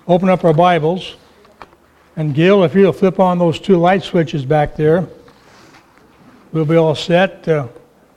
open up our Bibles. And Gil, if you'll flip on those two light switches back there, we'll be all set to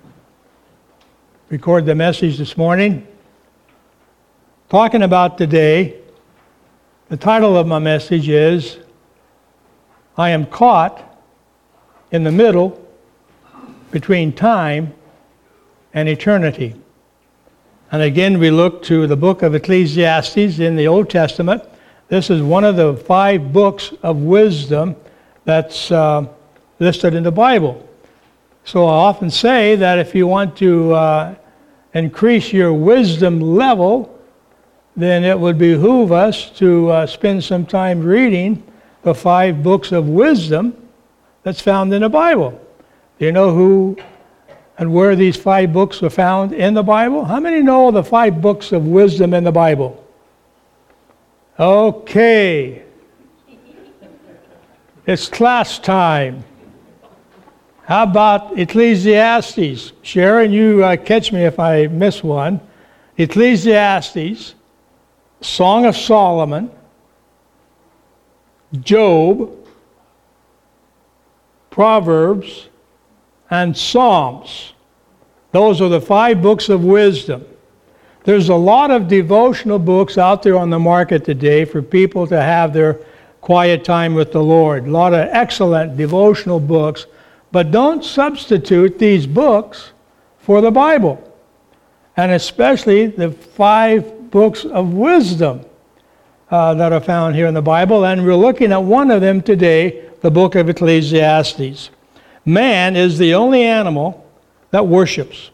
record the message this morning. Talking about today, the title of my message is, I am caught in the middle between time and eternity. And again, we look to the book of Ecclesiastes in the Old Testament. This is one of the 5 books of wisdom that's listed in the Bible. So I often say that if you want to increase your wisdom level, then it would behoove us to spend some time reading the 5 books of wisdom that's found in the Bible. Do you know who and where these 5 books are found in the Bible? How many know the 5 books of wisdom in the Bible? Okay. It's class time. How about Ecclesiastes? Sharon, you catch me if I miss one. Ecclesiastes, Song of Solomon, Job, Proverbs, and Psalms. Those are the 5 books of wisdom. There's a lot of devotional books out there on the market today for people to have their quiet time with the Lord. A lot of excellent devotional books, but don't substitute these books for the Bible, and especially the 5 books of wisdom that are found here in the Bible, and we're looking at one of them today, the book of Ecclesiastes. Man is the only animal that worships.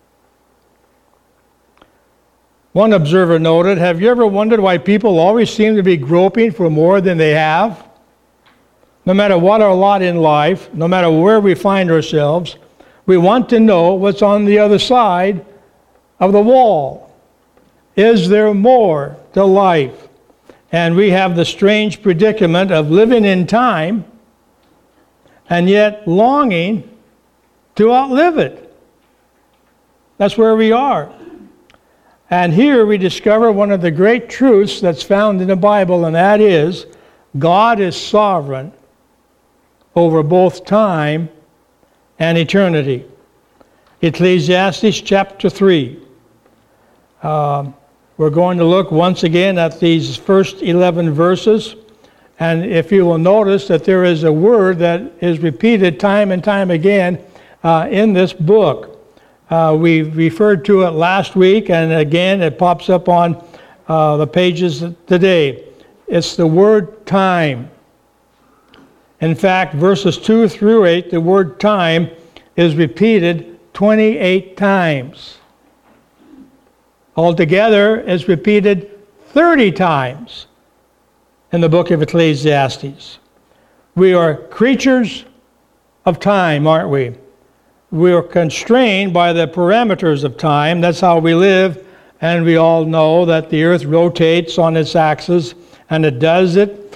One observer noted, have you ever wondered why people always seem to be groping for more than they have? No matter what our lot in life, no matter where we find ourselves, we want to know what's on the other side of the wall. Is there more to life? And we have the strange predicament of living in time and yet longing to outlive it. That's where we are. And here we discover one of the great truths that's found in the Bible, and that is, God is sovereign over both time and eternity. Ecclesiastes chapter 3. We're going to look once again at these first 11 verses. And if you will notice that there is a word that is repeated time and time again in this book. We referred to it last week, and again it pops up on the pages today. It's the word time. In fact, verses 2 through 8, the word time is repeated 28 times. Altogether, it's repeated 30 times in the book of Ecclesiastes. We are creatures of time, aren't we? We are constrained by the parameters of time. That's how we live, and we all know that the earth rotates on its axis, and it does it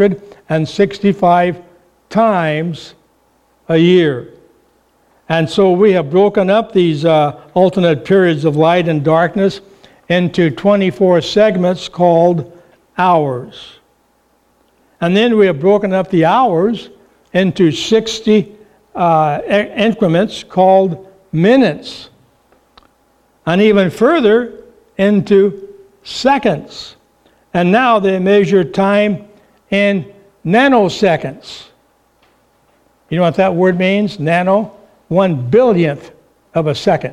365 times a year. And so we have broken up these alternate periods of light and darkness into 24 segments called hours. And then we have broken up the hours into 60 increments called minutes. And even further into seconds. And now they measure time in nanoseconds. You know what that word means? Nano? 1/billionth of a second.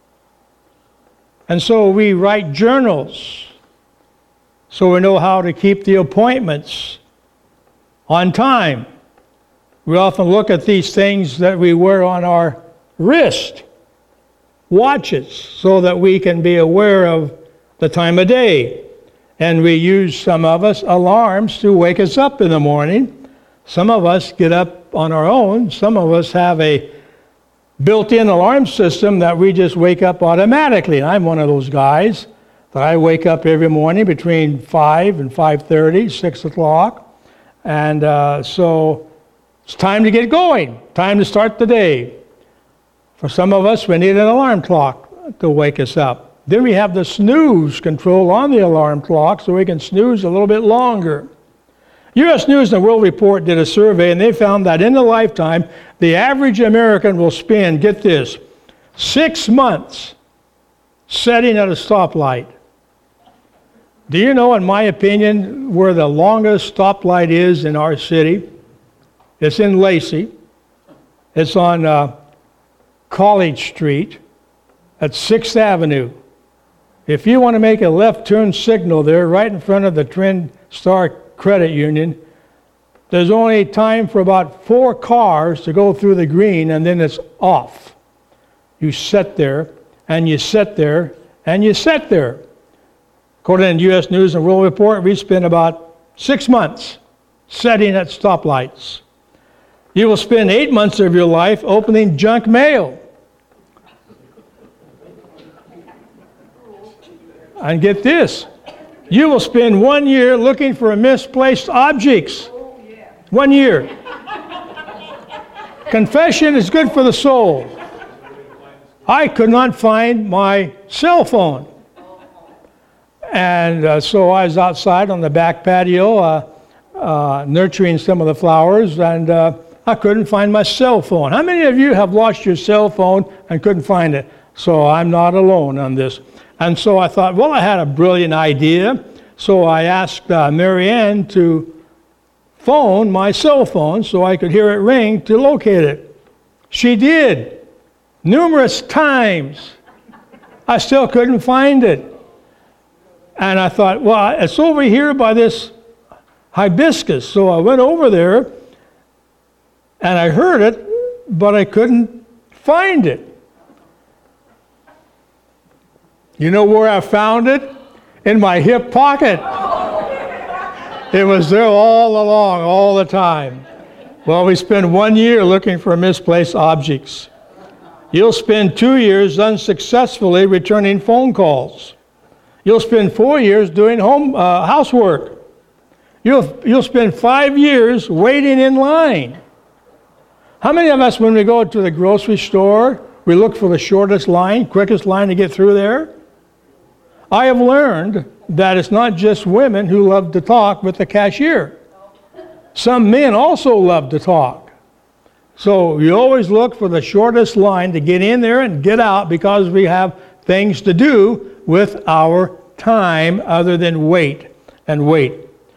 And so we write journals so we know how to keep the appointments on time. We often look at these things that we wear on our wrist, watches, so that we can be aware of the time of day. And we use, some of us, alarms to wake us up in the morning. Some of us get up on our own. Some of us have a built-in alarm system that we just wake up automatically. And I'm one of those guys that I wake up every morning between 5 and 5:30, 6 o'clock. And so it's time to get going, time to start the day. For some of us, we need an alarm clock to wake us up. Then we have the snooze control on the alarm clock so we can snooze a little bit longer. U.S. News and World Report did a survey, and they found that in a lifetime, the average American will spend, get this, 6 months sitting at a stoplight. Do you know, in my opinion, where the longest stoplight is in our city? It's in Lacey. It's on College Street at 6th Avenue. If you want to make a left turn signal there, right in front of the Trend Star Credit Union, there's only time for about 4 cars to go through the green, and then it's off. You sit there, and you sit there, and you sit there. According to U.S. News and World Report, we spend about 6 months sitting at stoplights. You will spend 8 months of your life opening junk mail. And get this, you will spend 1 year looking for misplaced objects. 1 year. Confession is good for the soul. I could not find my cell phone. And so I was outside on the back patio nurturing some of the flowers, and I couldn't find my cell phone. How many of you have lost your cell phone and couldn't find it? So I'm not alone on this. And so I thought, well, I had a brilliant idea. So I asked Mary Ann to phone my cell phone so I could hear it ring to locate it. She did, numerous times. I still couldn't find it. And I thought, well, it's over here by this hibiscus. So I went over there, and I heard it, but I couldn't find it. You know where I found it? In my hip pocket. It was there all along, all the time. Well, we spend 1 year looking for misplaced objects. You'll spend 2 years unsuccessfully returning phone calls. You'll spend 4 years doing housework. You'll spend 5 years waiting in line. How many of us, when we go to the grocery store, we look for the shortest line, quickest line to get through there? I have learned that it's not just women who love to talk with the cashier. Some men also love to talk. So you always look for the shortest line to get in there and get out because we have things to do with our time other than wait and wait.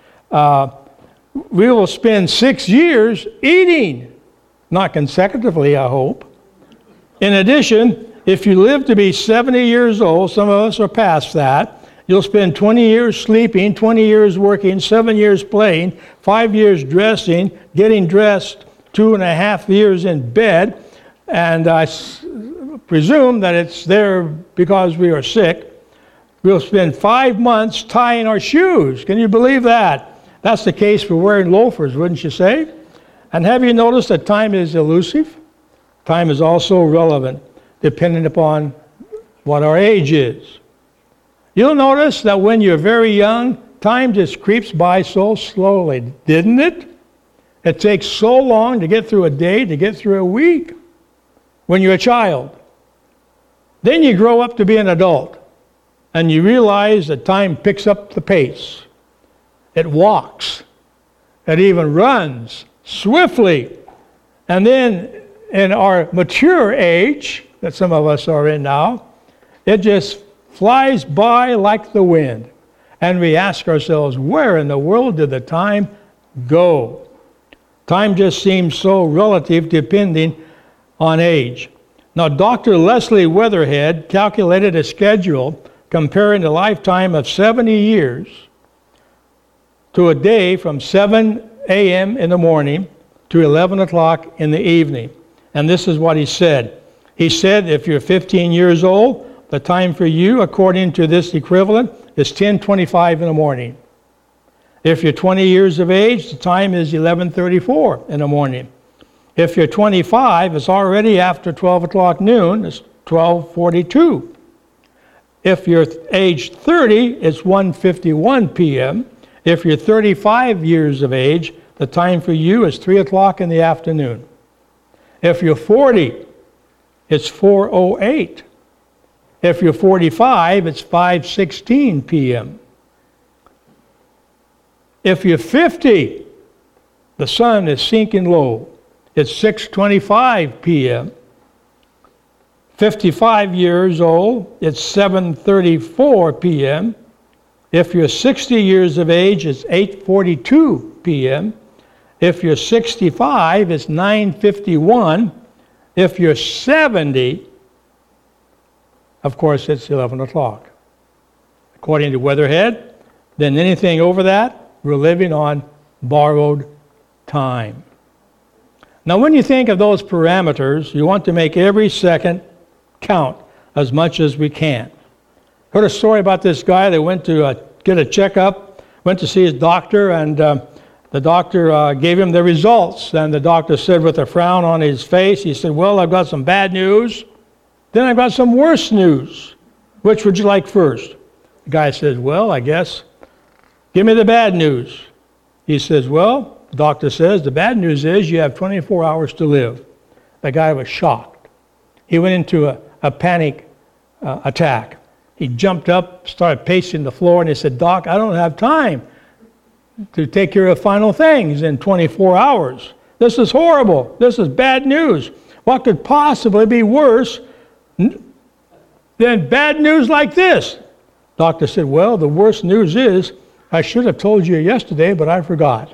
We will spend 6 years eating, not consecutively, I hope. In addition, if you live to be 70 years old, some of us are past that, you'll spend 20 years sleeping, 20 years working, 7 years playing, 5 years dressing, getting dressed, 2.5 years in bed, and I presume that it's there because we are sick. We'll spend 5 months tying our shoes. Can you believe that? That's the case for wearing loafers, wouldn't you say? And have you noticed that time is elusive? Time is also relevant, depending upon what our age is. You'll notice that when you're very young, time just creeps by so slowly, didn't it? It takes so long to get through a day, to get through a week when you're a child. Then you grow up to be an adult, and you realize that time picks up the pace. It walks. It even runs swiftly. And then in our mature age, that some of us are in now, it just flies by like the wind. And we ask ourselves, where in the world did the time go? Time just seems so relative depending on age. Now, Dr. Leslie Weatherhead calculated a schedule comparing the lifetime of 70 years to a day from 7 a.m. in the morning to 11 o'clock in the evening. And this is what he said. He said, if you're 15 years old, the time for you, according to this equivalent, is 10:25 in the morning. If you're 20 years of age, the time is 11:34 in the morning. If you're 25, it's already after 12 o'clock noon, it's 12:42. If you're age 30, it's 1:51 p.m. If you're 35 years of age, the time for you is 3 o'clock in the afternoon. If you're 40, it's 4:08. If you're 45, it's 5:16 p.m. If you're 50, the sun is sinking low. It's 6:25 p.m. 55 years old, it's 7:34 p.m. If you're 60 years of age, it's 8:42 p.m. If you're 65, it's 9:51. If you're 70, of course, it's 11 o'clock. According to Weatherhead, then anything over that, we're living on borrowed time. Now, when you think of those parameters, you want to make every second count as much as we can. Heard a story about this guy that went to get a checkup, went to see his doctor, and the doctor gave him the results. And the doctor said with a frown on his face, he said, well, I've got some bad news. Then I've got some worse news. Which would you like first? The guy says, well, I guess, give me the bad news. He says, well, the doctor says, the bad news is you have 24 hours to live. The guy was shocked. He went into a panic attack. He jumped up, started pacing the floor, and he said, Doc, I don't have time to take care of final things in 24 hours. This is horrible. This is bad news. What could possibly be worse than bad news like this? Doctor said, well, the worst news is I should have told you yesterday, but I forgot.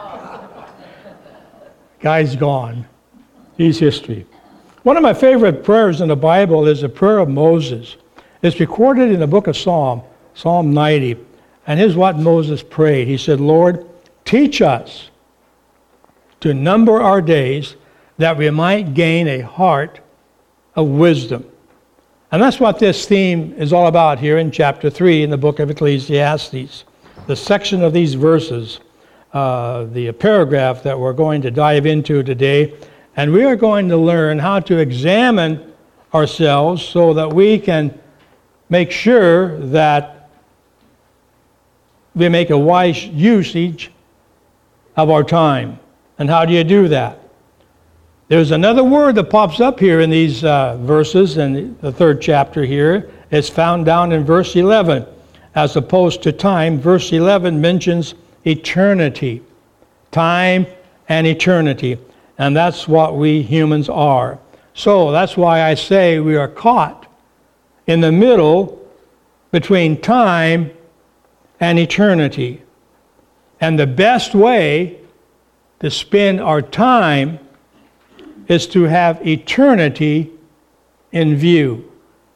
Guy's gone. He's history. One of my favorite prayers in the Bible is the prayer of Moses. It's recorded in the book of Psalm 90. And here's what Moses prayed. He said, Lord, teach us to number our days that we might gain a heart of wisdom. And that's what this theme is all about here in chapter 3 in the book of Ecclesiastes. The section of these verses, the paragraph that we're going to dive into today. And we are going to learn how to examine ourselves so that we can make sure that we make a wise usage of our time. And how do you do that? There's another word that pops up here in these verses in the third chapter here. It's found down in verse 11. As opposed to time, verse 11 mentions eternity. Time and eternity. And that's what we humans are. So that's why I say we are caught in the middle between time and eternity. And the best way to spend our time is to have eternity in view.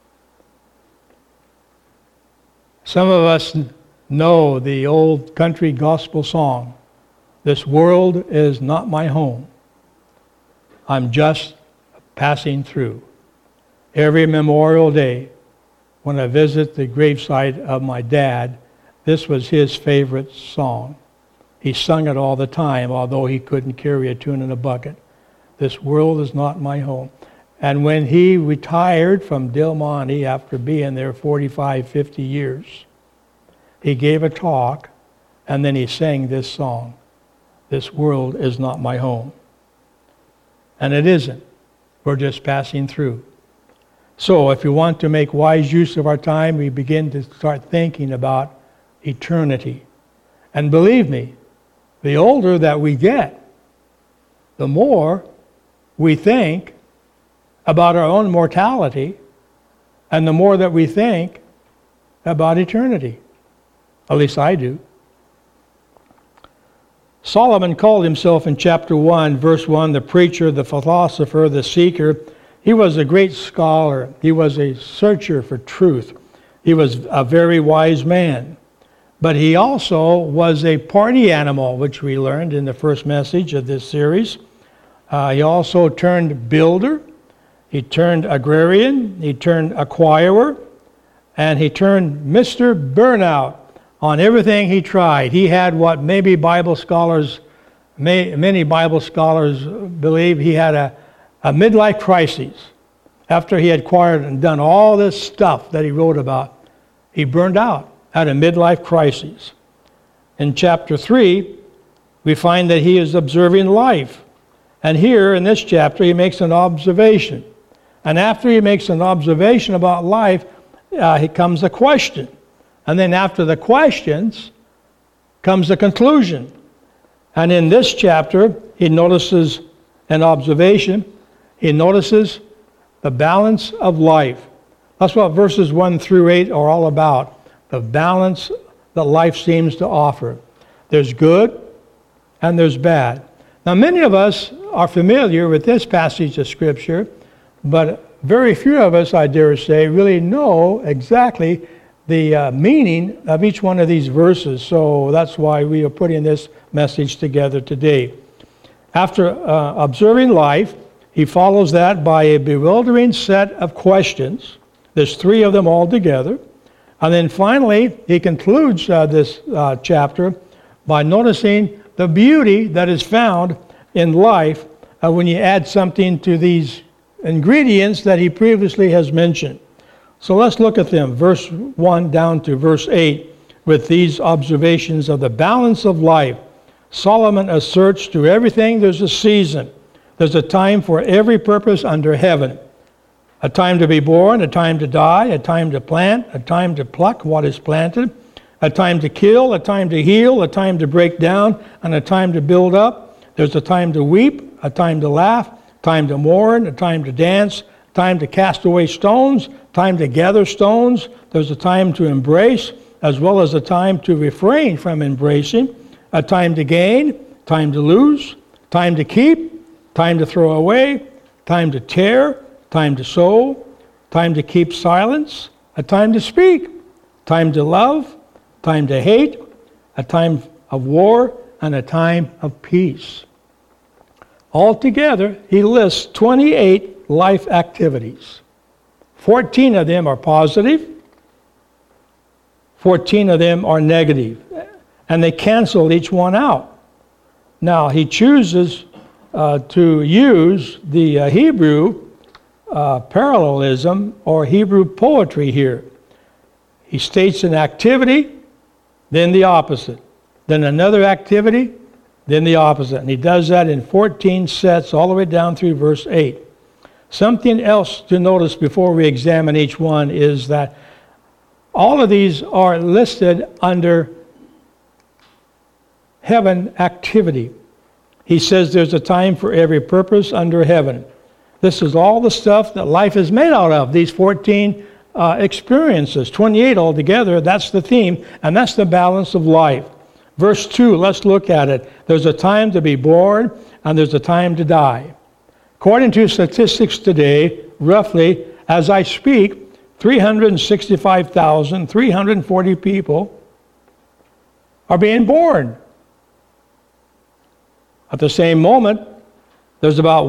Some of us know the old country gospel song, "This world is not my home. I'm just passing through." Every Memorial Day, when I visit the gravesite of my dad, this was his favorite song. He sung it all the time, although he couldn't carry a tune in a bucket. This world is not my home. And when he retired from Del Monte after being there 45, 50 years, he gave a talk, and then he sang this song, "This world is not my home." And it isn't. We're just passing through. So if we want to make wise use of our time, we begin to start thinking about eternity. And believe me, the older that we get, the more we think about our own mortality, and the more that we think about eternity. At least I do. Solomon called himself in chapter 1, verse 1, the preacher, the philosopher, the seeker. He was a great scholar. He was a searcher for truth. He was a very wise man. But he also was a party animal, which we learned in the first message of this series. He also turned builder. He turned agrarian. He turned acquirer. And he turned Mr. Burnout on everything he tried. He had what many Bible scholars believe he had a midlife crisis. After he had acquired and done all this stuff that he wrote about, he burned out, had a midlife crisis. In chapter 3, we find that he is observing life. And here in this chapter, he makes an observation. And after he makes an observation about life, comes a question. And then after the questions comes the conclusion. And in this chapter, he notices an observation. He notices the balance of life. That's what verses 1 through 8 are all about. The balance that life seems to offer. There's good and there's bad. Now, many of us are familiar with this passage of Scripture, but very few of us, I dare say, really know exactly the meaning of each one of these verses. So that's why we are putting this message together today. After observing life, he follows that by a bewildering set of questions. There's 3 of them all together. And then finally, he concludes this chapter by noticing the beauty that is found in life when you add something to these ingredients that he previously has mentioned. So let's look at them, verse 1 down to verse 8, with these observations of the balance of life. Solomon asserts to everything there's a season. There's a time for every purpose under heaven. A time to be born, a time to die, a time to plant, a time to pluck what is planted, a time to kill, a time to heal, a time to break down, and a time to build up. There's a time to weep, a time to laugh, time to mourn, a time to dance, time to cast away stones, time to gather stones. There's a time to embrace, as well as a time to refrain from embracing, a time to gain, time to lose, time to keep, time to throw away, time to tear, time to sow, time to keep silence, a time to speak, time to love, time to hate, a time of war, and a time of peace. Altogether, he lists 28 life activities. 14 of them are positive, 14 of them are negative, and they cancel each one out. Now, he chooses to use the Hebrew parallelism or Hebrew poetry here. He states an activity, then the opposite. Then another activity, then the opposite. And he does that in 14 sets all the way down through verse 8. Something else to notice before we examine each one is that all of these are listed under heaven activity. He says there's a time for every purpose under heaven. This is all the stuff that life is made out of, these 14 experiences, 28 altogether. That's the theme, and that's the balance of life. Verse 2, let's look at it. There's a time to be born, and there's a time to die. According to statistics today, roughly, as I speak, 365,340 people are being born. At the same moment, there's about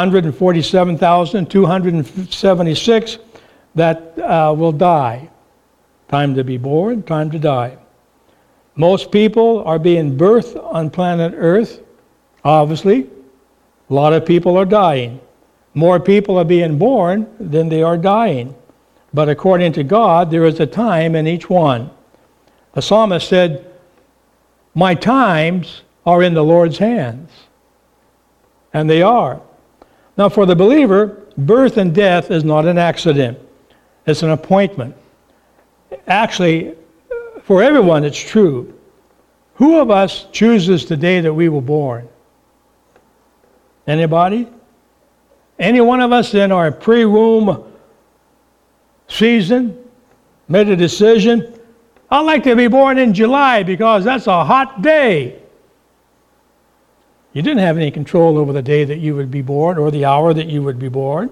147,276 that will die. Time to be born, time to die. Most people are being birthed on planet Earth, obviously. A lot of people are dying. More people are being born than they are dying. But according to God, there is a time in each one. The psalmist said, "My times are in the Lord's hands." And they are. Now for the believer, birth and death is not an accident. It's an appointment. Actually, for everyone it's true. Who of us chooses the day that we were born? Anybody? Any one of us in our pre-womb season made a decision, I'd like to be born in July because that's a hot day. You didn't have any control over the day that you would be born or the hour that you would be born.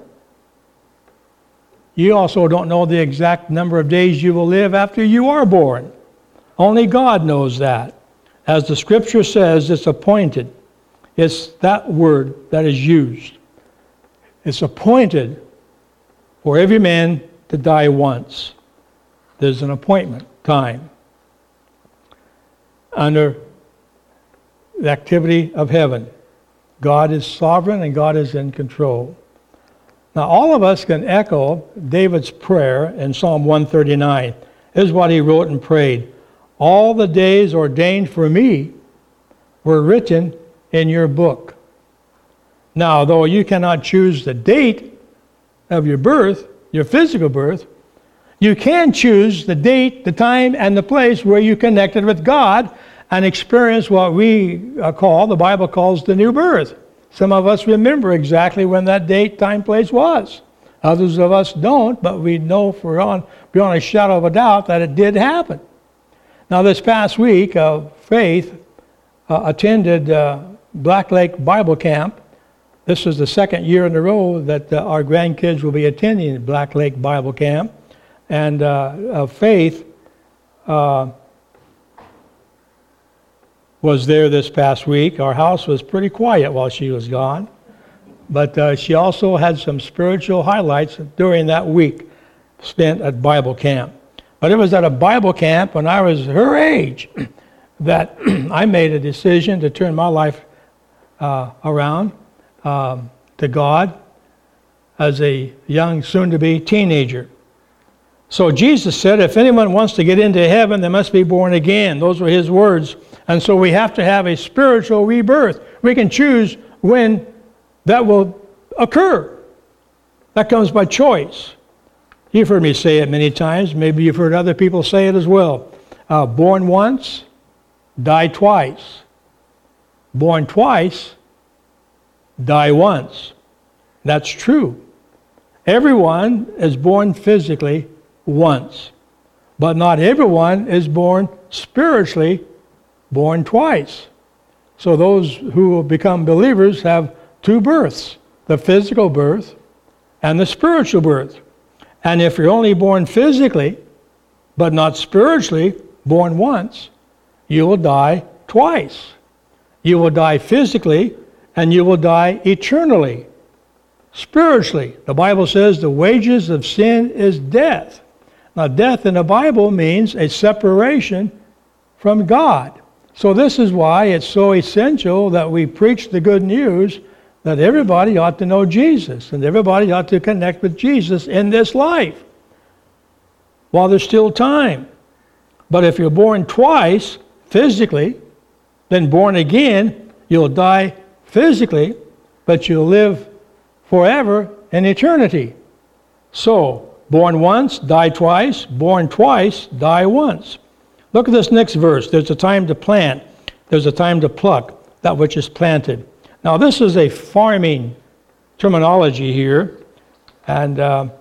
You also don't know the exact number of days you will live after you are born. Only God knows that. As the Scripture says, it's appointed. It's that word that is used. It's appointed for every man to die once. There's an appointment time under the activity of heaven. God is sovereign and God is in control. Now all of us can echo David's prayer in Psalm 139. Here's what he wrote and prayed. All the days ordained for me were written in your book. Now, though you cannot choose the date of your birth, your physical birth, You can choose the date, the time, and the place where you connected with God and experience what we the Bible calls the new birth. Some of us remember exactly when that date, time, place was. Others of us don't, but we know beyond a shadow of a doubt that it did happen. Now, this past week, Faith attended Black Lake Bible Camp. This is the second year in a row that our grandkids will be attending Black Lake Bible Camp. And Faith was there this past week. Our house was pretty quiet while she was gone. But she also had some spiritual highlights during that week spent at Bible camp. But it was at a Bible camp when I was her age that I made a decision to turn my life around to God as a young, soon-to-be teenager. So Jesus said, if anyone wants to get into heaven, they must be born again. Those were his words. And so we have to have a spiritual rebirth. We can choose when that will occur. That comes by choice. You've heard me say it many times. Maybe you've heard other people say it as well. Born once, die twice. Born twice, die once. That's true. Everyone is born physically once. But not everyone is born spiritually, born twice. So those who will become believers have two births, the physical birth and the spiritual birth. And if you're only born physically, but not spiritually, born once, you will die twice. You will die physically, and you will die eternally. Spiritually, the Bible says the wages of sin is death. Now, death in the Bible means a separation from God. So this is why it's so essential that we preach the good news that everybody ought to know Jesus and everybody ought to connect with Jesus in this life while there's still time. But if you're born twice physically, then born again, you'll die physically, but you'll live forever in eternity. So, born once, die twice. Born twice, die once. Look at this next verse. There's a time to plant. There's a time to pluck that which is planted. Now, this is a farming terminology here, and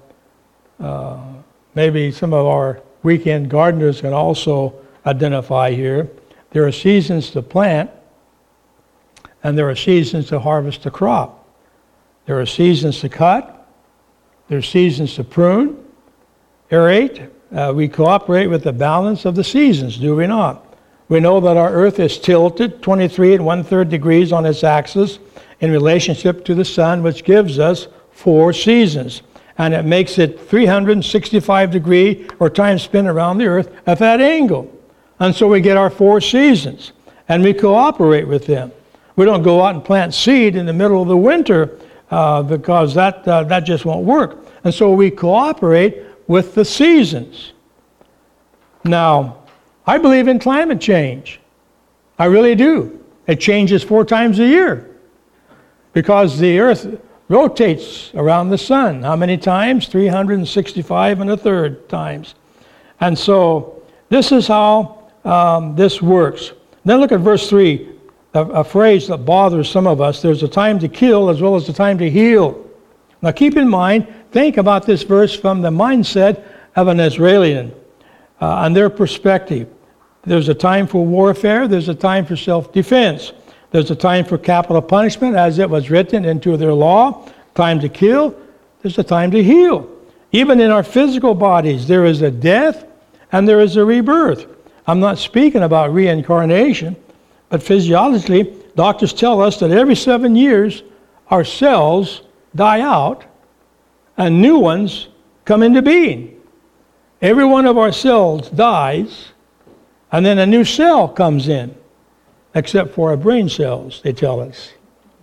maybe some of our weekend gardeners can also identify here. There are seasons to plant, and there are seasons to harvest a crop. There are seasons to cut. There are seasons to prune, aerate. We cooperate with the balance of the seasons, do we not? We know that our earth is tilted 23 1/3 degrees on its axis in relationship to the sun, which gives us 4 seasons. And it makes it 365-degree or time spin around the earth at that angle. And so we get our 4 seasons, and we cooperate with them. We don't go out and plant seed in the middle of the winter because that just won't work. And so we cooperate with the seasons. Now, I believe in climate change. I really do. It changes 4 times a year because the earth rotates around the sun. How many times? 365 1/3 times. And so this is how this works. Then look at verse 3, a phrase that bothers some of us. There's a time to kill as well as a time to heal. Now keep in mind, think about this verse from the mindset of an Israeli and their perspective. There's a time for warfare. There's a time for self-defense. There's a time for capital punishment as it was written into their law. Time to kill. There's a time to heal. Even in our physical bodies, there is a death and there is a rebirth. I'm not speaking about reincarnation, but physiologically, doctors tell us that every 7 years, our cells die out and new ones come into being. Every one of our cells dies, and then a new cell comes in, except for our brain cells, they tell us.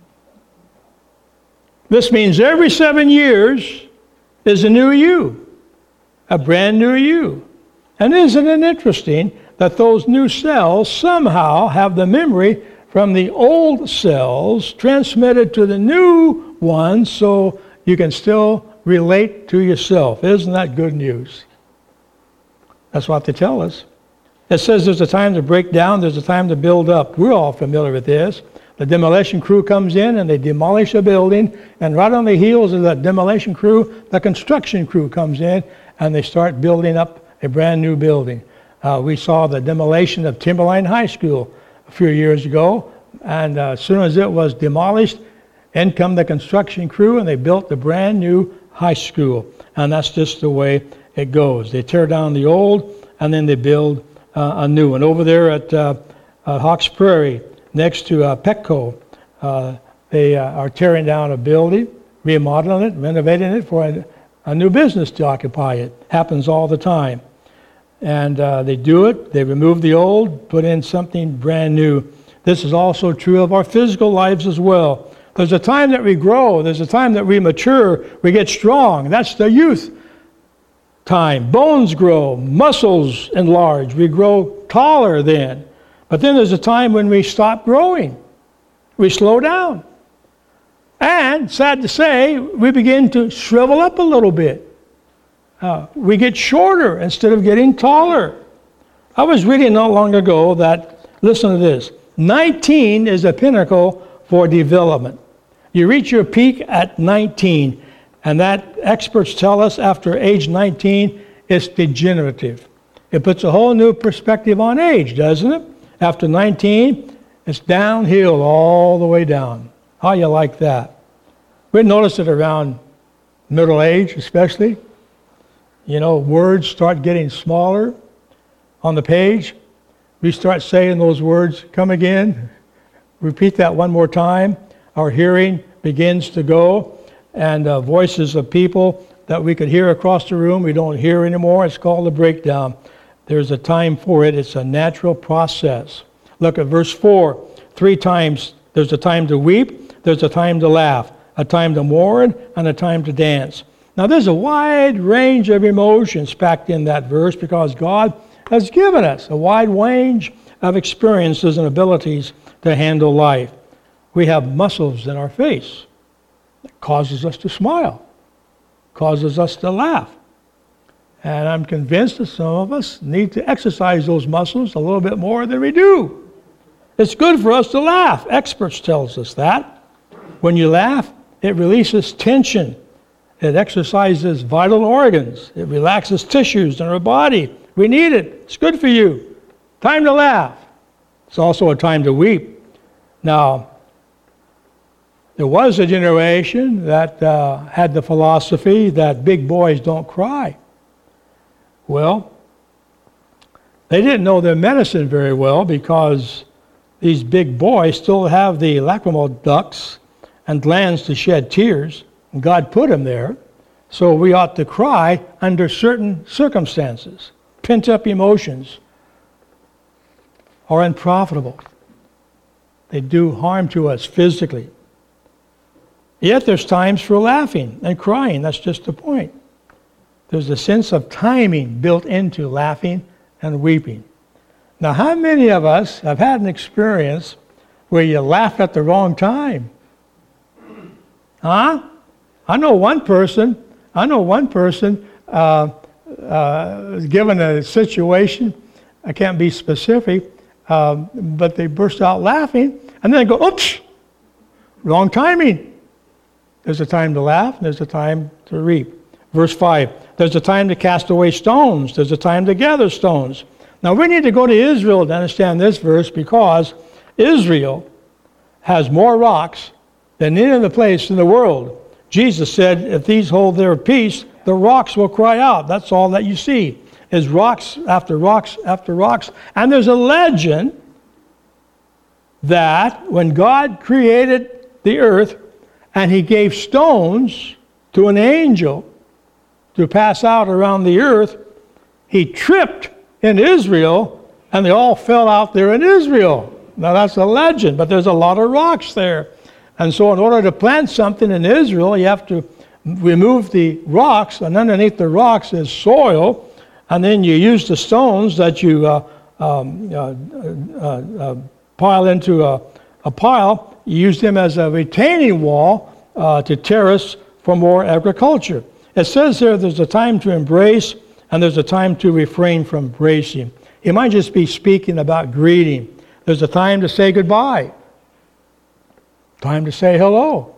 This means every 7 years is a new you, a brand new you. And isn't it interesting that those new cells somehow have the memory from the old cells transmitted to the new ones so you can still relate to yourself? Isn't that good news? That's what they tell us. It says there's a time to break down, there's a time to build up. We're all familiar with this. The demolition crew comes in and they demolish a building, and right on the heels of that demolition crew, the construction crew comes in and they start building up a brand new building. We saw the demolition of Timberline High School a few years ago, and as soon as it was demolished, in come the construction crew and they built the brand new high school. And that's just the way it goes. They tear down the old and then they build a new one. Over there at Hawks Prairie, next to Petco, they are tearing down a building, remodeling it, renovating it for a new business to occupy it. Happens all the time. And they do it, they remove the old, put in something brand new. This is also true of our physical lives as well. There's a time that we grow, there's a time that we mature, we get strong. That's the youth time. Bones grow, muscles enlarge, we grow taller then. But then there's a time when we stop growing. We slow down. And, sad to say, we begin to shrivel up a little bit. We get shorter instead of getting taller. I was reading not long ago that, listen to this, 19 is a pinnacle for development. You reach your peak at 19, and that experts tell us after age 19, it's degenerative. It puts a whole new perspective on age, doesn't it? After 19, it's downhill all the way down. How you like that? We notice it around middle age especially. You know, words start getting smaller on the page. We start saying those words, come again, repeat that one more time. Our hearing begins to go, and voices of people that we could hear across the room, we don't hear anymore. It's called a breakdown. There's a time for it. It's a natural process. Look at verse 4. 3 times, there's a time to weep, there's a time to laugh, a time to mourn, and a time to dance. Now there's a wide range of emotions packed in that verse because God has given us a wide range of experiences and abilities to handle life. We have muscles in our face that causes us to smile, causes us to laugh. And I'm convinced that some of us need to exercise those muscles a little bit more than we do. It's good for us to laugh. Experts tells us that. When you laugh, it releases tension. It exercises vital organs. It relaxes tissues in our body. We need it. It's good for you. Time to laugh. It's also a time to weep. Now, there was a generation that had the philosophy that big boys don't cry. Well, they didn't know their medicine very well because these big boys still have the lacrimal ducts and glands to shed tears. And God put them there. So we ought to cry under certain circumstances. Pent-up emotions are unprofitable. They do harm to us physically. Yet there's times for laughing and crying. That's just the point. There's a sense of timing built into laughing and weeping. Now, how many of us have had an experience where you laughed at the wrong time? Huh? I know one person given a situation, I can't be specific, but they burst out laughing, and then they go, oops, wrong timing. There's a time to laugh, and there's a time to weep. Verse 5, there's a time to cast away stones. There's a time to gather stones. Now, we need to go to Israel to understand this verse because Israel has more rocks than any other place in the world. Jesus said, if these hold their peace, the rocks will cry out. That's all that you see is rocks after rocks after rocks. And there's a legend that when God created the earth and he gave stones to an angel to pass out around the earth, he tripped in Israel and they all fell out there in Israel. Now that's a legend, but there's a lot of rocks there. And so in order to plant something in Israel, you have to remove the rocks, and underneath the rocks is soil, and then you use the stones that you pile into a pile. You use them as a retaining wall to terrace for more agriculture. It says here there's a time to embrace and there's a time to refrain from embracing. He might just be speaking about greeting. There's a time to say goodbye, time to say hello.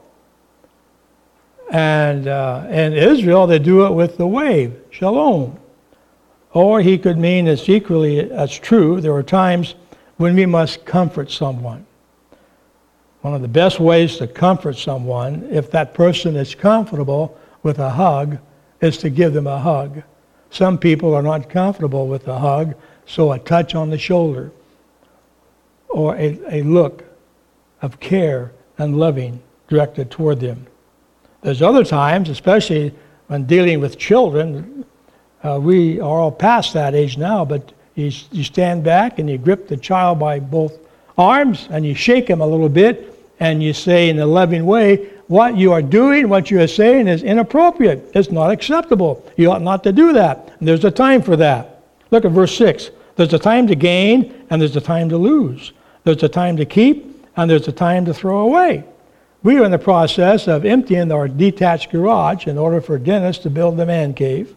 And in Israel, they do it with the wave, shalom. Or he could mean it's equally as true. There are times when we must comfort someone. One of the best ways to comfort someone, if that person is comfortable with a hug, is to give them a hug. Some people are not comfortable with a hug, so a touch on the shoulder or a look of care and loving directed toward them. There's other times, especially when dealing with children, we are all past that age now, but you stand back and you grip the child by both arms and you shake him a little bit and you say in a loving way, what you are doing, what you are saying is inappropriate. It's not acceptable. You ought not to do that. And there's a time for that. Look at verse 6. There's a time to gain and there's a time to lose. There's a time to keep and there's a time to throw away. We are in the process of emptying our detached garage in order for Dennis to build the man cave.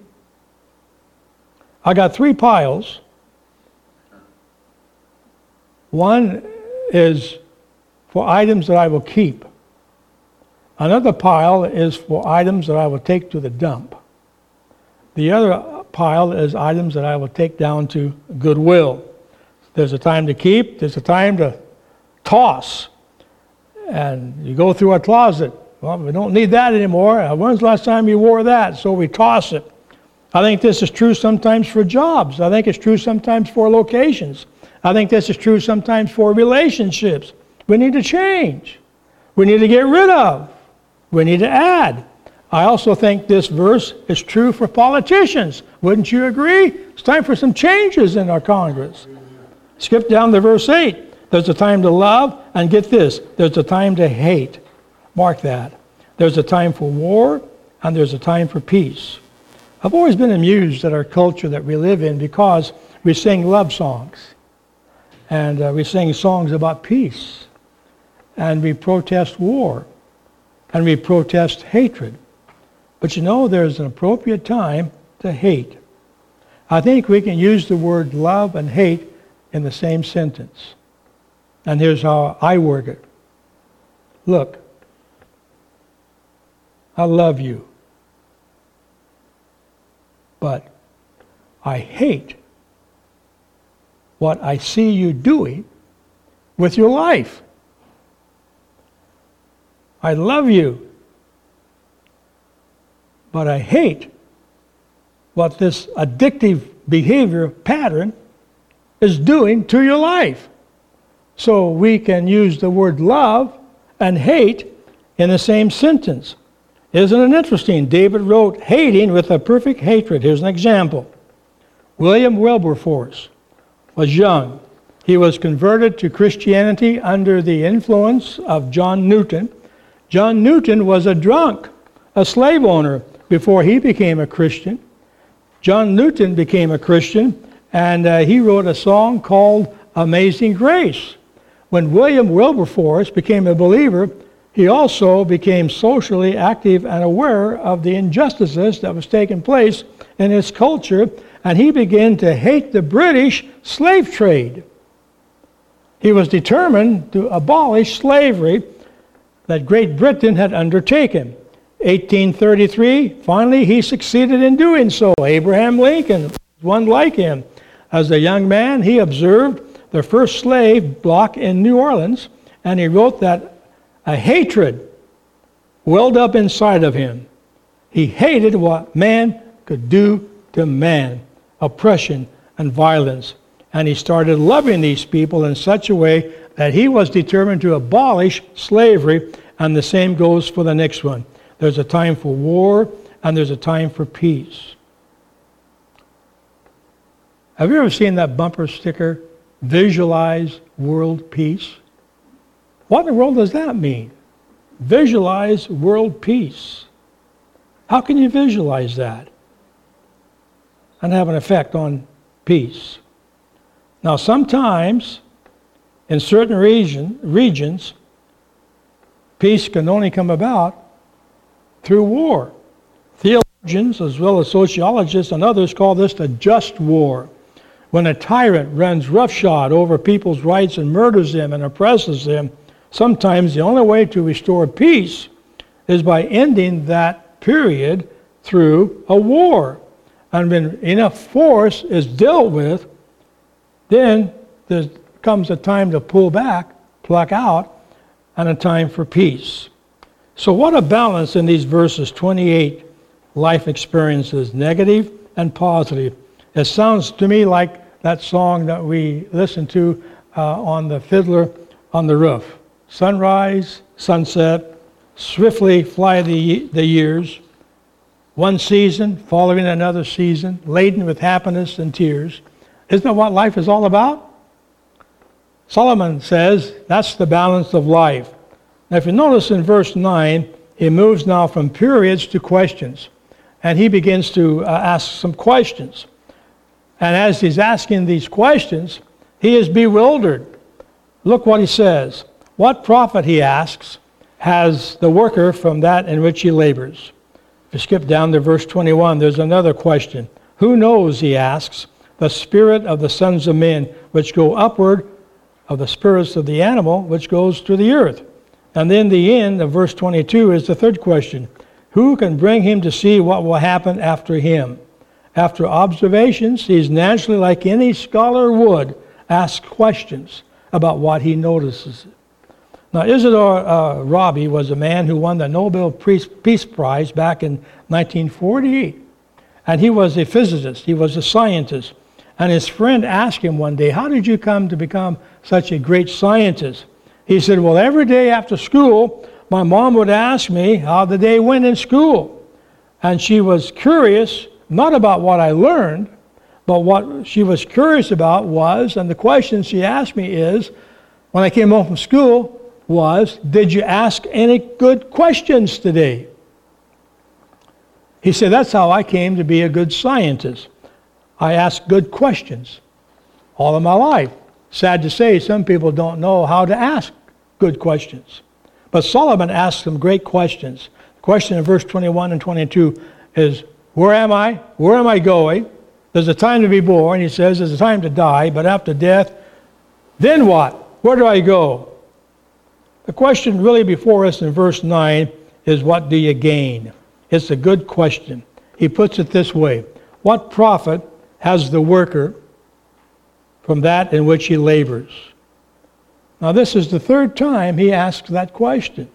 I got 3 piles. One is for items that I will keep. Another pile is for items that I will take to the dump. The other pile is items that I will take down to Goodwill. There's a time to keep, there's a time to toss. And you go through a closet. Well, we don't need that anymore. When's the last time you wore that? So we toss it. I think this is true sometimes for jobs. I think it's true sometimes for locations. I think this is true sometimes for relationships. We need to change. We need to get rid of. We need to add. I also think this verse is true for politicians. Wouldn't you agree? It's time for some changes in our Congress. Skip down to verse 8. There's a time to love, and get this, there's a time to hate. Mark that. There's a time for war, and there's a time for peace. I've always been amused at our culture that we live in because we sing love songs. And we sing songs about peace. And we protest war. And we protest hatred. But you know, there's an appropriate time to hate. I think we can use the word love and hate in the same sentence. And here's how I word it. Look, I love you. But I hate what I see you doing with your life. I love you, but I hate what this addictive behavior pattern is doing to your life. So we can use the word love and hate in the same sentence. Isn't it interesting? David wrote hating with a perfect hatred. Here's an example. William Wilberforce was young. He was converted to Christianity under the influence of John Newton. John Newton was a drunk, a slave owner, before he became a Christian. John Newton became a Christian, and he wrote a song called Amazing Grace. When William Wilberforce became a believer, he also became socially active and aware of the injustices that was taking place in his culture, and he began to hate the British slave trade. He was determined to abolish slavery that Great Britain had undertaken. 1833, finally he succeeded in doing so. Abraham Lincoln was one like him. As a young man, he observed the first slave block in New Orleans, and he wrote that a hatred welled up inside of him. He hated what man could do to man, oppression and violence. And he started loving these people in such a way that he was determined to abolish slavery, and the same goes for the next one. There's a time for war, and there's a time for peace. Have you ever seen that bumper sticker, Visualize World Peace? What in the world does that mean? Visualize world peace. How can you visualize that and have an effect on peace? Now, sometimes in certain regions, peace can only come about through war. Theologians as well as sociologists and others call this the just war. When a tyrant runs roughshod over people's rights and murders them and oppresses them, sometimes the only way to restore peace is by ending that period through a war. And when enough force is dealt with, then there comes a time to pull back, pluck out, and a time for peace. So what a balance in these verses 28 life experiences, negative and positive. It sounds to me like that song that we listened to on the Fiddler on the Roof. Sunrise, sunset, swiftly fly the years, one season following another season, laden with happiness and tears. Isn't that what life is all about? Solomon says that's the balance of life. Now if you notice in verse 9, he moves now from periods to questions. And he begins to ask some questions. And as he's asking these questions, he is bewildered. Look what he says. What profit, he asks, has the worker from that in which he labors? If you skip down to verse 21, there's another question. Who knows, he asks, the spirit of the sons of men, which go upward, of the spirits of the animal, which goes to the earth? And then the end of verse 22 is the third question. Who can bring him to see what will happen after him? After observations, he's naturally, like any scholar would, ask questions about what he notices. Now, Isidore Rabi was a man who won the Nobel Peace Prize back in 1948. And he was a physicist. He was a scientist. And his friend asked him one day, how did you come to become such a great scientist? He said, well, every day after school, my mom would ask me how the day went in school. And she was curious, not about what I learned, but what she was curious about was, and the question she asked me is, when I came home from school, was, did you ask any good questions today? He said, that's how I came to be a good scientist. I asked good questions all of my life. Sad to say, some people don't know how to ask good questions. But Solomon asked some great questions. The question in verse 21 and 22 is, where am I? Where am I going? There's a time to be born, he says. There's a time to die, but after death, then what? Where do I go? The question really before us in verse 9 is, what do you gain? It's a good question. He puts it this way. What profit has the worker from that in which he labors? Now this is the third time he asks that question.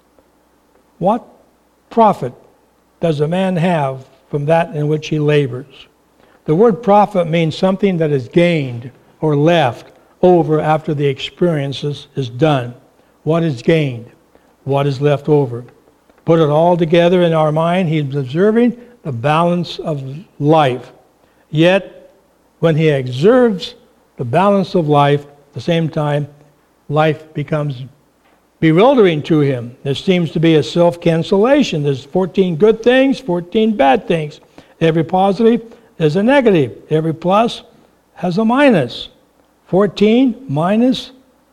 What profit does a man have from that in which he labors? The word profit means something that is gained or left over after the experience is done. What is gained? What is left over? Put it all together in our mind. He's observing the balance of life. Yet, when he observes the balance of life, at the same time, life becomes bewildering to him. There seems to be a self-cancellation. There's 14 good things, 14 bad things. Every positive is a negative. Every plus has a minus. 14 minus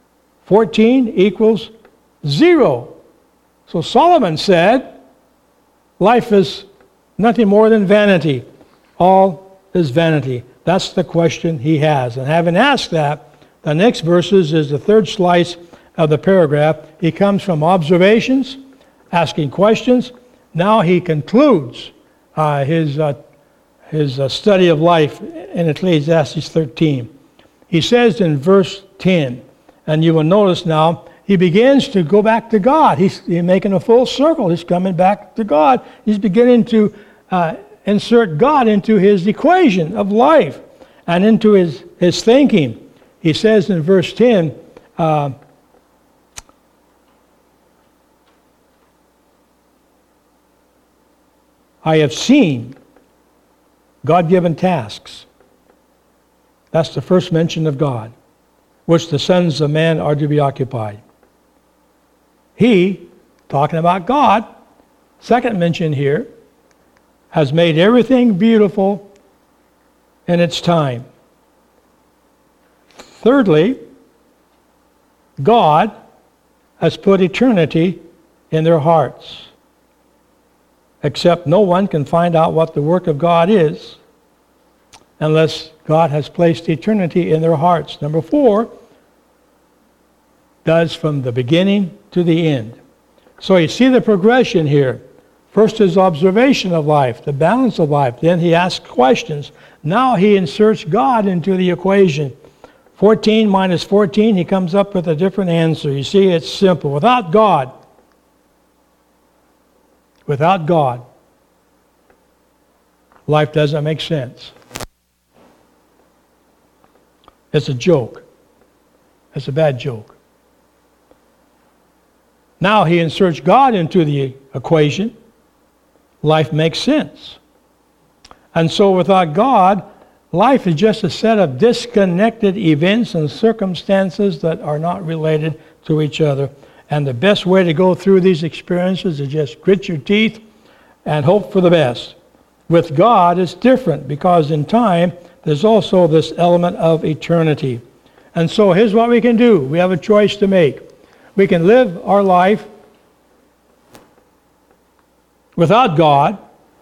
14 equals 0. So Solomon said, life is nothing more than vanity. All is vanity. That's the question he has. And having asked that, the next verses is the third slice of the paragraph. He comes from observations, asking questions. Now he concludes his study of life in Ecclesiastes 13. He says in verse 10, and you will notice now, he begins to go back to God. He's making a full circle. He's coming back to God. He's beginning to insert God into his equation of life and into his thinking. He says in verse 10, I have seen God-given tasks. That's the first mention of God, which the sons of man are to be occupied. He, talking about God, second mention here, has made everything beautiful in its time. Thirdly, God has put eternity in their hearts. except no one can find out what the work of God is unless God has placed eternity in their hearts. Number 4, does from the beginning to the end. So you see the progression here. First is observation of life, the balance of life. Then he asks questions. Now he inserts God into the equation. 14 minus 14, he comes up with a different answer. You see, it's simple. Without God, life doesn't make sense. It's a joke. It's a bad joke. Now he inserts God into the equation. Life makes sense. And so without God, life is just a set of disconnected events and circumstances that are not related to each other. And the best way to go through these experiences is just grit your teeth and hope for the best. With God, it's different because in time, there's also this element of eternity. And so here's what we can do. We have a choice to make. We can live our life without God,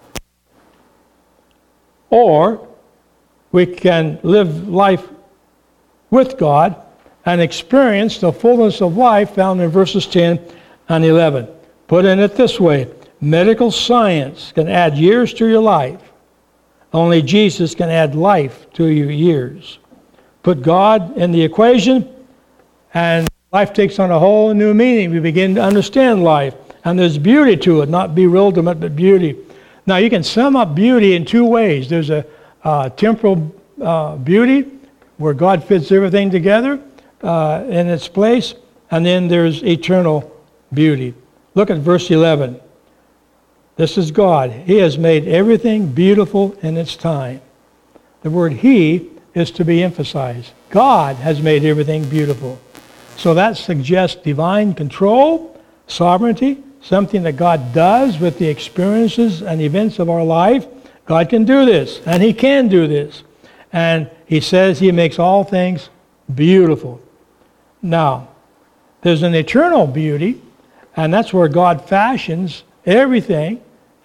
or we can live life with God and experience the fullness of life found in verses 10 and 11. Put in it this way: medical science can add years to your life. Only Jesus can add life to your years. Put God in the equation, and life takes on a whole new meaning. We begin to understand life. And there's beauty to it, not bewilderment, but beauty. Now, you can sum up beauty in 2 ways. There's a temporal beauty, where God fits everything together in its place. And then there's eternal beauty. Look at verse 11. This is God. He has made everything beautiful in its time. The word He is to be emphasized. God has made everything beautiful. So that suggests divine control, sovereignty, something that God does with the experiences and events of our life. God can do this, and He can do this. And He says He makes all things beautiful. Now, there's an eternal beauty, and that's where God fashions everything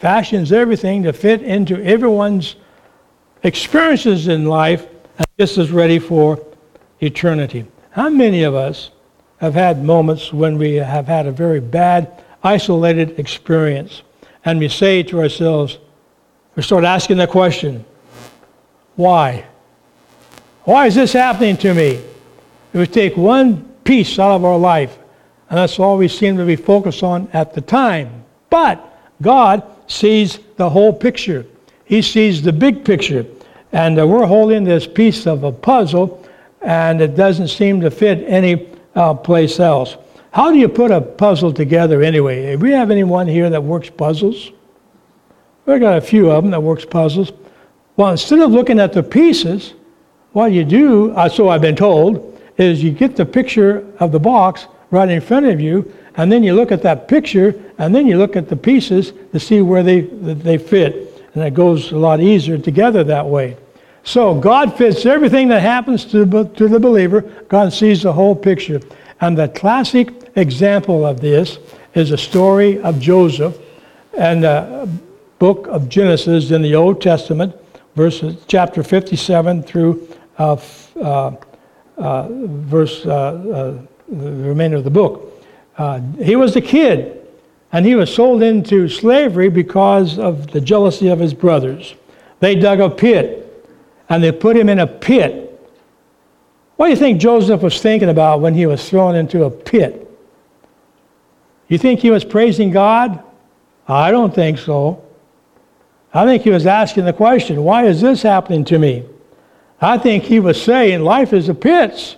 to fit into everyone's experiences in life, and this is ready for eternity. How many of us have had moments when we have had a very bad, isolated experience, and we say to ourselves, we start asking the question, why? Why is this happening to me? We take one piece out of our life, and that's all we seem to be focused on at the time. But God sees the whole picture. He sees the big picture. And we're holding this piece of a puzzle, and it doesn't seem to fit any place else. How do you put a puzzle together anyway? Do we have anyone here that works puzzles? We've got a few of them that works puzzles. Well, instead of looking at the pieces, what you do, so I've been told, is you get the picture of the box right in front of you, and then you look at that picture, and then you look at the pieces to see where they fit. And it goes a lot easier together that way. So God fits everything that happens to the believer. God sees the whole picture. And the classic example of this is the story of Joseph and the book of Genesis in the Old Testament, chapter 57 through the remainder of the book. He was a kid, and he was sold into slavery because of the jealousy of his brothers. They dug a pit, and they put him in a pit. What do you think Joseph was thinking about when he was thrown into a pit? You think he was praising God? I don't think so. I think he was asking the question, why is this happening to me? I think he was saying, life is a pit.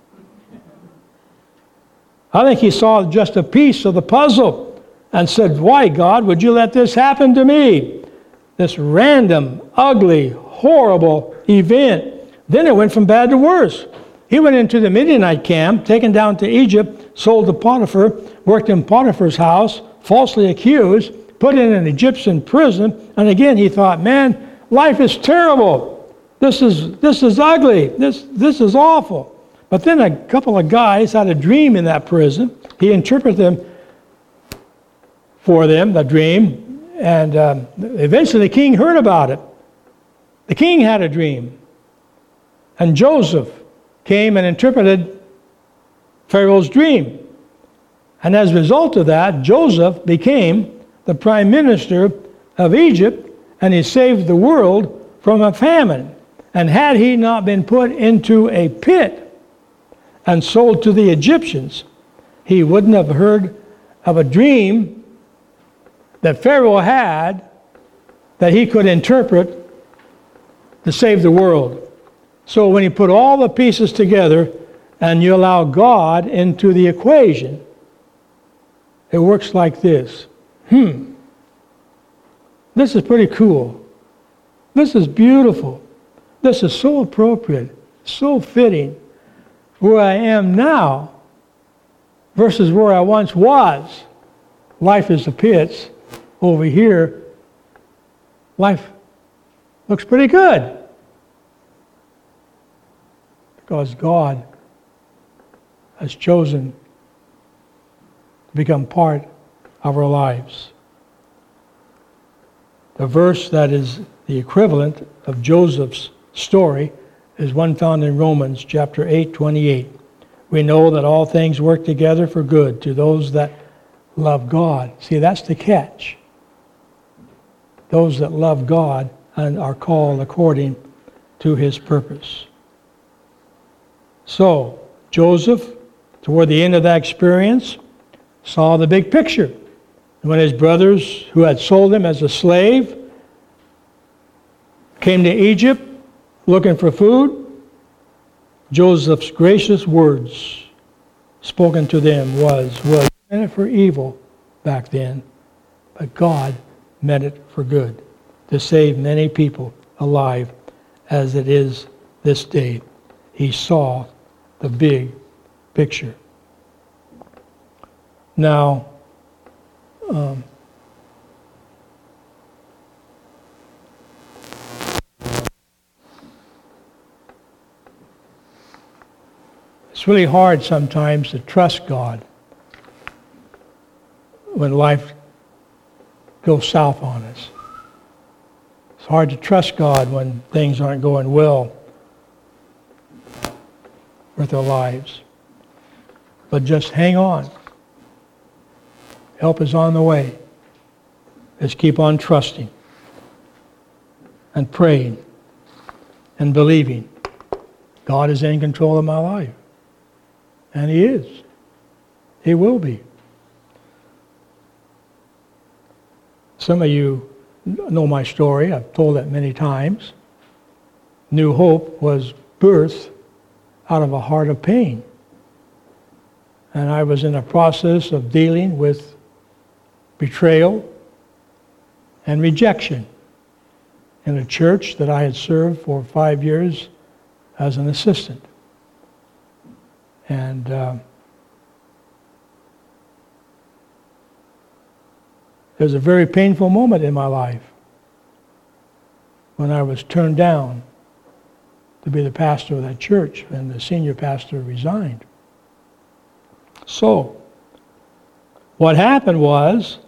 I think he saw just a piece of the puzzle and said, why, God, would you let this happen to me? This random, ugly, horrible event. Then it went from bad to worse. He went into the Midianite camp, taken down to Egypt, sold to Potiphar, worked in Potiphar's house, falsely accused, put in an Egyptian prison, and again he thought, man, life is terrible. This is ugly. This is awful. But then a couple of guys had a dream in that prison. He interpreted them for them, the dream, And eventually the king heard about it. The king had a dream. And Joseph came and interpreted Pharaoh's dream. And as a result of that, Joseph became the prime minister of Egypt, and he saved the world from a famine. And had he not been put into a pit and sold to the Egyptians, he wouldn't have heard of a dream that Pharaoh had that he could interpret to save the world. So when you put all the pieces together and you allow God into the equation, it works like this. This is pretty cool. This is beautiful. This is so appropriate, so fitting. Where I am now versus where I once was. Life is the pits. Over here, life looks pretty good. Because God has chosen to become part of our lives. The verse that is the equivalent of Joseph's story is one found in Romans chapter 8:28. We know that all things work together for good to those that love God. See, that's the catch. Those that love God and are called according to his purpose. So, Joseph, toward the end of that experience, saw the big picture. When his brothers who had sold him as a slave came to Egypt looking for food, Joseph's gracious words spoken to them was, well, you meant it for evil back then, but God meant it for good, to save many people alive as it is this day. He saw the big picture. Now, it's really hard sometimes to trust God when life goes south on us. It's hard to trust God when things aren't going well with our lives. But just hang on. Help is on the way. Let's keep on trusting and praying and believing. God is in control of my life. And he is. He will be. Some of you know my story. I've told it many times. New Hope was birthed out of a heart of pain. And I was in a process of dealing with betrayal and rejection in a church that I had served for 5 years as an assistant. And it was a very painful moment in my life when I was turned down to be the pastor of that church, and the senior pastor resigned. So, what happened was,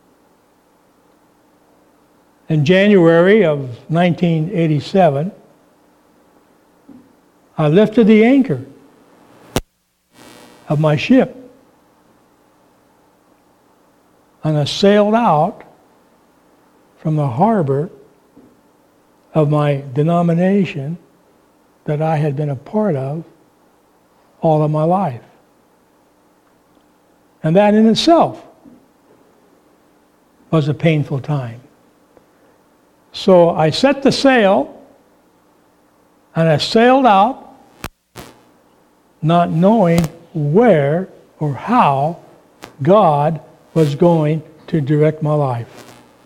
in January of 1987, I lifted the anchor of my ship and I sailed out from the harbor of my denomination that I had been a part of all of my life. And that in itself was a painful time. So I set the sail and I sailed out, not knowing where or how God was going to direct my life.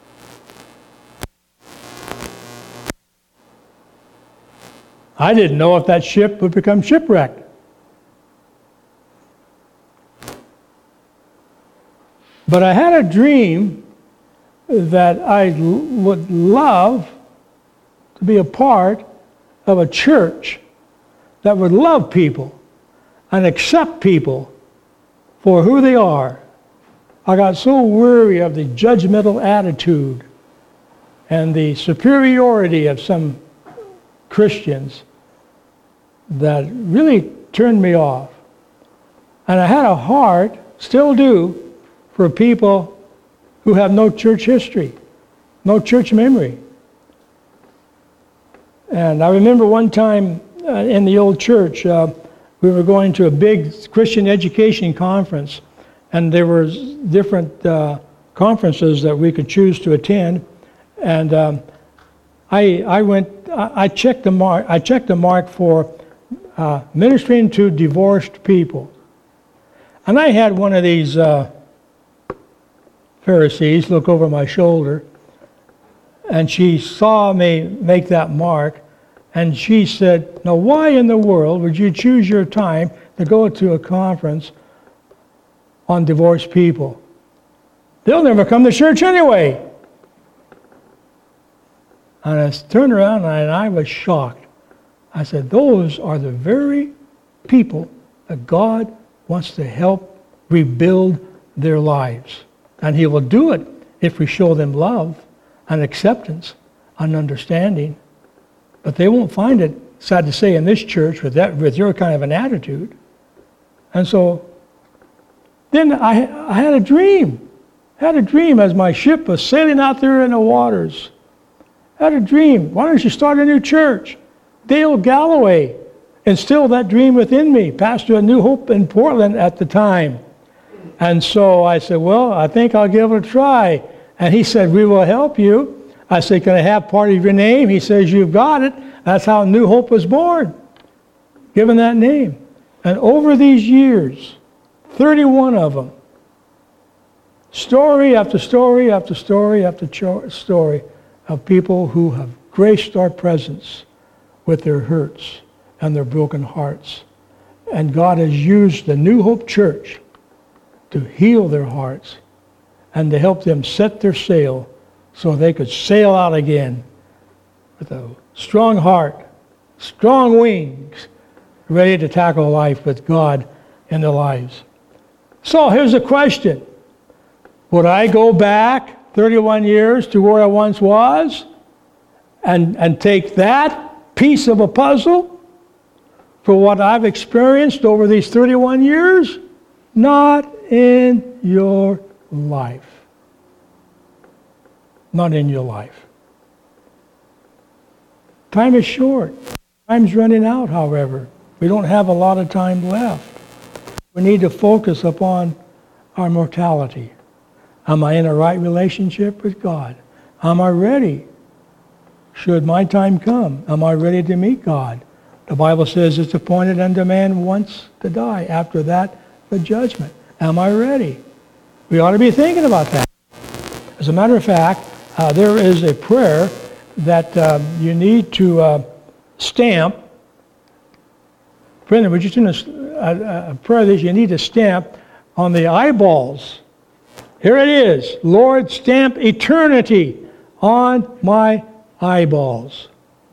I didn't know if that ship would become shipwrecked. But I had a dream that I would love to be a part of a church that would love people and accept people for who they are, I got so weary of the judgmental attitude and the superiority of some Christians that really turned me off. And I had a heart, still do, for people who have no church history, no church memory. And I remember one time in the old church, we were going to a big Christian education conference, and there were different conferences that we could choose to attend. And I checked the mark for ministering to divorced people. And I had one of these Pharisees look over my shoulder, and she saw me make that mark, and she said, "Now why in the world would you choose your time to go to a conference on divorced people? They'll never come to church anyway." And I turned around and I was shocked. I said, those are the very people that God wants to help rebuild their lives. And He will do it if we show them love and acceptance and understanding. But they won't find it, sad to say, in this church with your kind of an attitude. And so then I had a dream. I had a dream as my ship was sailing out there in the waters. I had a dream. Why don't you start a new church? Dale Galloway instilled that dream within me, pastor of New Hope in Portland at the time. And so I said, well, I think I'll give it a try. And he said, we will help you. I said, can I have part of your name? He says, you've got it. That's how New Hope was born, given that name. And over these years, 31 of them, story after story after story after story of people who have graced our presence with their hurts and their broken hearts. And God has used the New Hope Church to heal their hearts and to help them set their sail so they could sail out again with a strong heart, strong wings, ready to tackle life with God in their lives. So here's the question. Would I go back 31 years to where I once was and take that piece of a puzzle for what I've experienced over these 31 years? Not in your life. Not in your life. Time is short. Time's running out, however. We don't have a lot of time left. We need to focus upon our mortality. Am I in a right relationship with God? Am I ready? Should my time come, am I ready to meet God? The Bible says it's appointed unto man once to die. After that, the judgment. Am I ready? We ought to be thinking about that. As a matter of fact, there is a prayer that you need to stamp. Brendan, would you send a prayer that you need to stamp on the eyeballs? Here it is. Lord, stamp eternity on my eyeballs.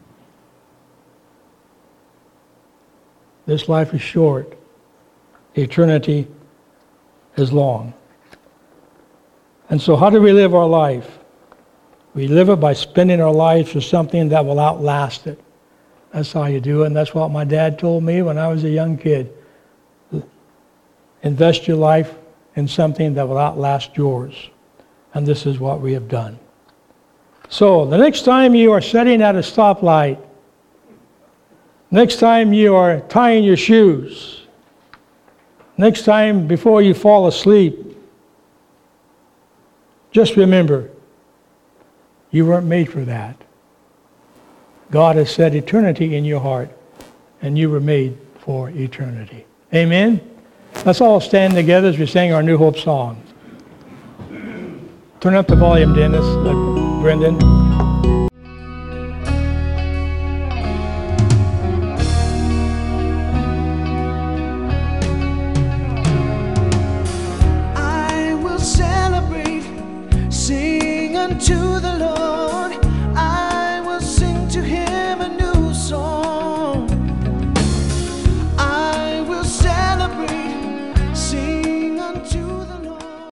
This life is short. Eternity is long. And so how do we live our life? We live it by spending our lives for something that will outlast it. That's how you do it, and that's what my dad told me when I was a young kid. Invest your life in something that will outlast yours. And this is what we have done. So, the next time you are sitting at a stoplight, next time you are tying your shoes, next time before you fall asleep, just remember, you weren't made for that. God has set eternity in your heart, and you were made for eternity. Amen? Let's all stand together as we sing our New Hope song. Turn up the volume, Dennis, Brendan. I will celebrate, sing unto the Lord.